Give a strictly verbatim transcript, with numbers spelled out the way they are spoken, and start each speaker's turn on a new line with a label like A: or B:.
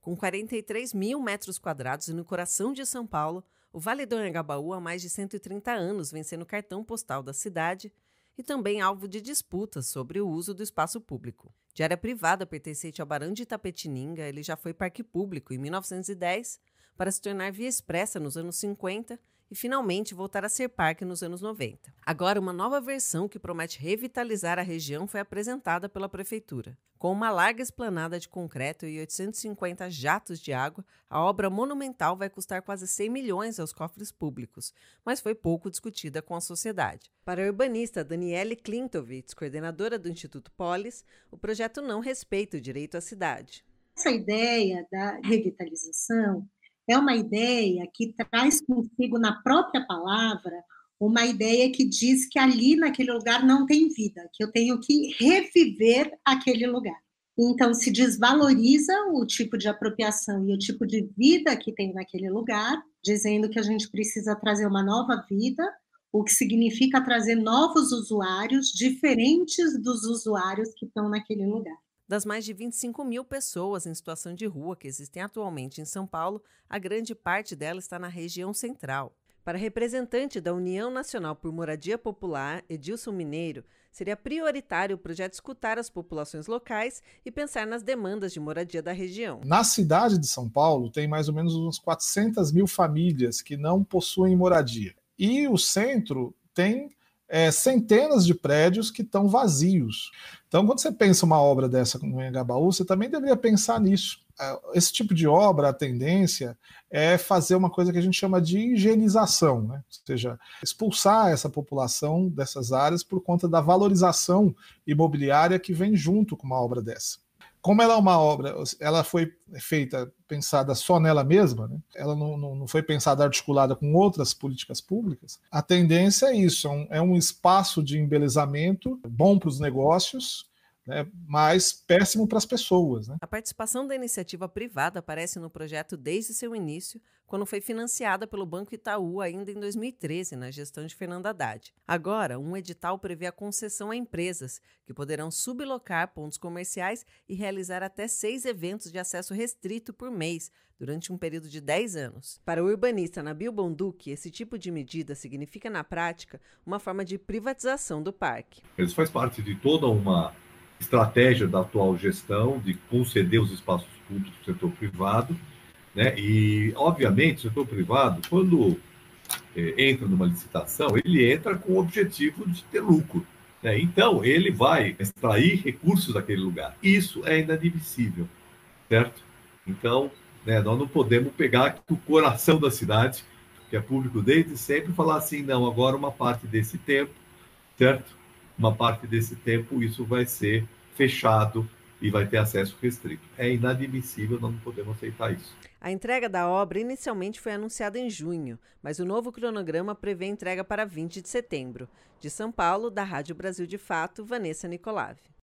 A: Com quarenta e três mil metros quadrados e no coração de São Paulo, o Vale do Anhangabaú há mais de cento e trinta anos vem sendo cartão postal da cidade e também alvo de disputas sobre o uso do espaço público. De área privada pertencente ao Barão de Itapetininga, ele já foi parque público em mil novecentos e dez, para se tornar via expressa nos anos cinquenta e finalmente voltar a ser parque nos anos noventa. Agora, uma nova versão que promete revitalizar a região foi apresentada pela Prefeitura. Com uma larga esplanada de concreto e oitocentos e cinquenta jatos de água, a obra monumental vai custar quase cem milhões aos cofres públicos, mas foi pouco discutida com a sociedade. Para a urbanista Daniele Klintovitz, coordenadora do Instituto Polis, o projeto não respeita o direito à cidade.
B: Essa ideia da revitalização é uma ideia que traz consigo, na própria palavra, uma ideia que diz que ali naquele lugar não tem vida, que eu tenho que reviver aquele lugar. Então, se desvaloriza o tipo de apropriação e o tipo de vida que tem naquele lugar, dizendo que a gente precisa trazer uma nova vida, o que significa trazer novos usuários, diferentes dos usuários que estão naquele lugar.
A: Das mais de vinte e cinco mil pessoas em situação de rua que existem atualmente em São Paulo, a grande parte delas está na região central. Para a representante da União Nacional por Moradia Popular, Edilson Mineiro, seria prioritário o projeto escutar as populações locais e pensar nas demandas de moradia da região.
C: Na cidade de São Paulo, tem mais ou menos uns quatrocentas mil famílias que não possuem moradia. E o centro tem É, centenas de prédios que estão vazios. Então, quando você pensa uma obra dessa no Anhangabaú, você também deveria pensar nisso. Esse tipo de obra, a tendência é fazer uma coisa que a gente chama de higienização, né? Ou seja, expulsar essa população dessas áreas por conta da valorização imobiliária que vem junto com uma obra dessa. Como ela é uma obra, ela foi feita, pensada só nela mesma, né? Ela não, não, não foi pensada articulada com outras políticas públicas, a tendência é isso, é um, é um espaço de embelezamento bom para os negócios, né, mas péssimo para as pessoas, né?
A: A participação da iniciativa privada aparece no projeto desde seu início, quando foi financiada pelo Banco Itaú ainda em dois mil e treze, na gestão de Fernando Haddad. Agora, um edital prevê a concessão a empresas, que poderão sublocar pontos comerciais e realizar até seis eventos de acesso restrito por mês, durante um período de dez anos. Para o urbanista Nabil Bonduque, esse tipo de medida significa, na prática, uma forma de privatização do parque.
D: Isso faz parte de toda uma estratégia da atual gestão de conceder os espaços públicos para o setor privado, né? E, obviamente, o setor privado, quando é, entra numa licitação, ele entra com o objetivo de ter lucro, né? Então, ele vai extrair recursos daquele lugar. Isso é inadmissível, certo? Então, né, nós não podemos pegar o coração da cidade, que é público desde sempre, e falar assim, não, agora uma parte desse tempo, certo? Uma parte desse tempo isso vai ser fechado e vai ter acesso restrito. É inadmissível, nós não podemos aceitar isso.
A: A entrega da obra inicialmente foi anunciada em junho, mas o novo cronograma prevê entrega para vinte de setembro. De São Paulo, da Rádio Brasil de Fato, Vanessa Nicolave.